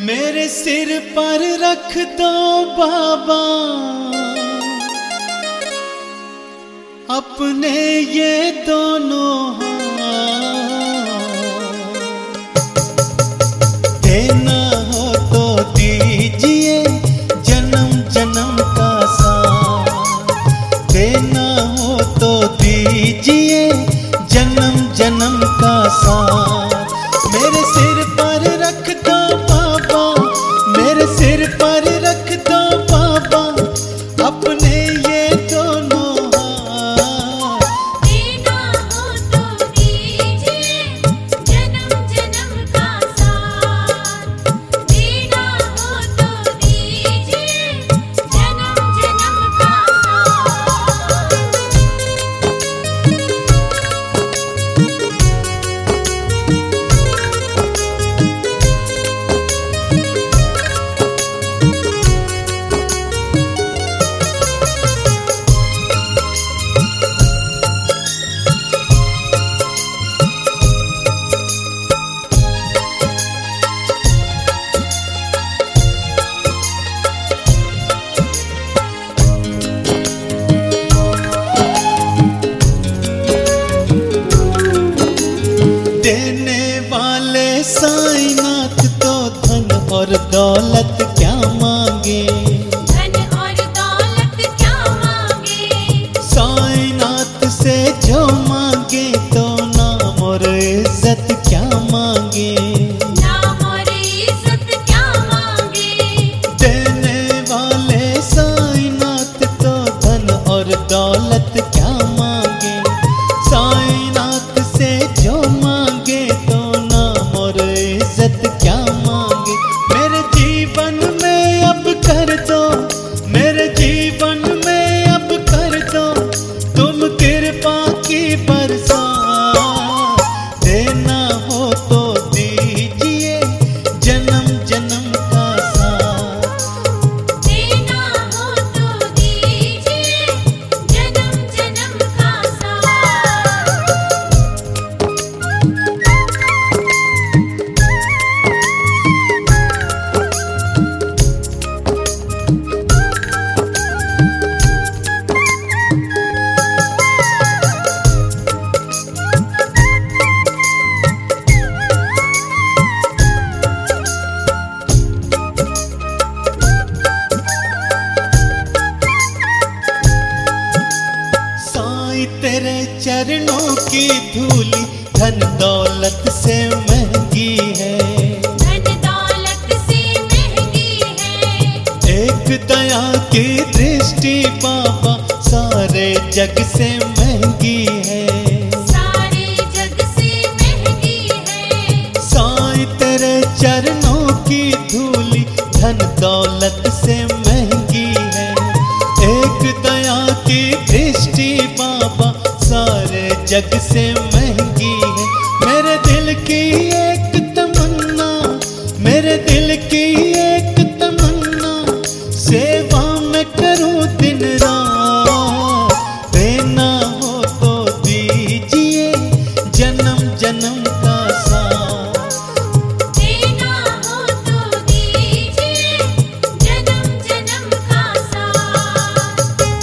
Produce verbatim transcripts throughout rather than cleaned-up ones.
मेरे सिर पर रख दो बाबा अपने ये दोनों हाथ। देना हो तो दीजिए जन्म जन्म का साथ, देना हो तो दीजिए जन्म जन्म का साथ। मेरे सिर पर रख दो बाबा, मेरे सिर पर रख दो बाबा अपने ये दोनों हाथ। देना हो तो दीजिए जन्म जन्म का साथ, देना हो तो दीजिए जन्म जन्म का साथ। देने वाले साईनाथ तो धन और दौलत क्या मांगे, धन और दौलत क्या मांगे, साईनाथ से जो मांगे तो नाम और इज्जत क्या मांगे, नाम और इज्जत क्या मांगे। देने वाले साईनाथ तो धन और दौलत क्या मांगे, साईनाथ से जो मांगे तो नाम और इज्जत क्या मांगे। मेरे जीवन में अब कर दो, मेरे जीवन में अब कर दो तुम कृपा की बरसात। देना हो तो दीजिए जन्म जन्म का साथ, देना हो तो दीजिए जन्म जन्म का साथ। साईं तेरे चरणों की धूली धन दौलत से महंगी है, धन दौलत से महंगी है, एक दया की दृष्टि बाबा सारे जग से महंगी है। सारे जग से महंगी है, साईं तेरे चरणों की धूली धन दौलत से महंगी है, एक दया की दृष्टि बाबा सारे जग से महंगी है। मेरे दिल की एक तमन्ना, मेरे दिल की एक तमन्ना सेवा में करूं दिन रात। देना हो तो दीजिए जन्म जन्म का साथ, देना हो तो दीजिए जन्म जन्म का साथ।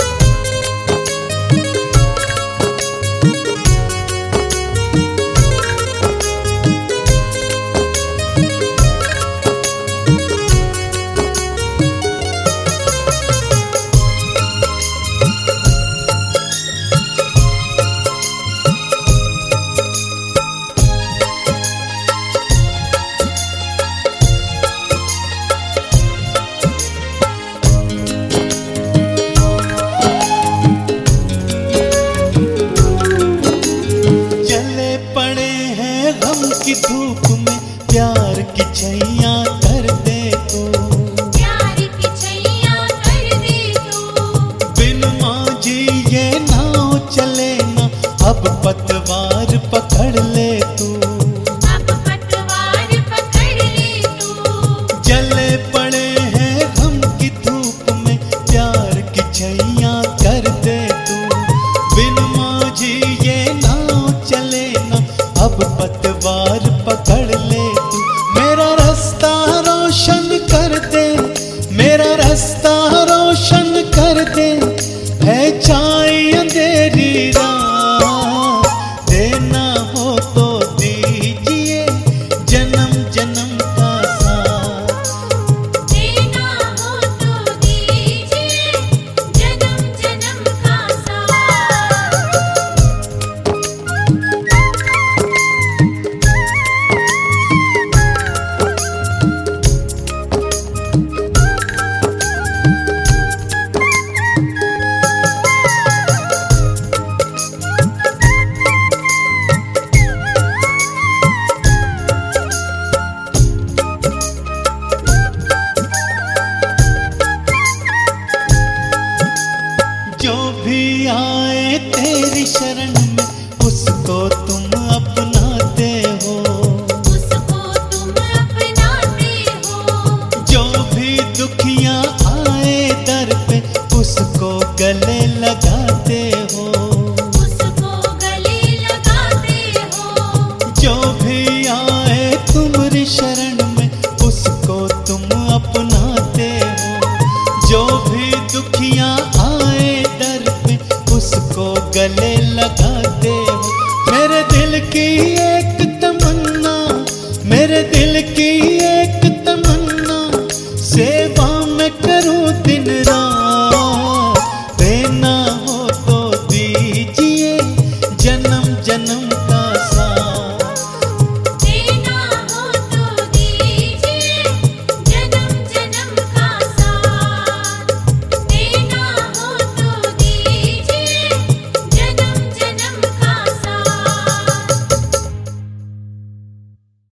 जले पड़े हैं गम की धूप में प्यार की छैया कर दे तू, प्यार की छैया कर दे तू, बिन मांझी ये नाव चले ना अब पतवार पकड़ ले तू। अब पतवार पकड़ ले तू, जले पड़े हैं गम की धूप में प्यार की छैया कर दे तू, बिन मांझी ये नाव चले ना अब पतवार पकड़ ले तू। मेरा रास्ता रोशन जो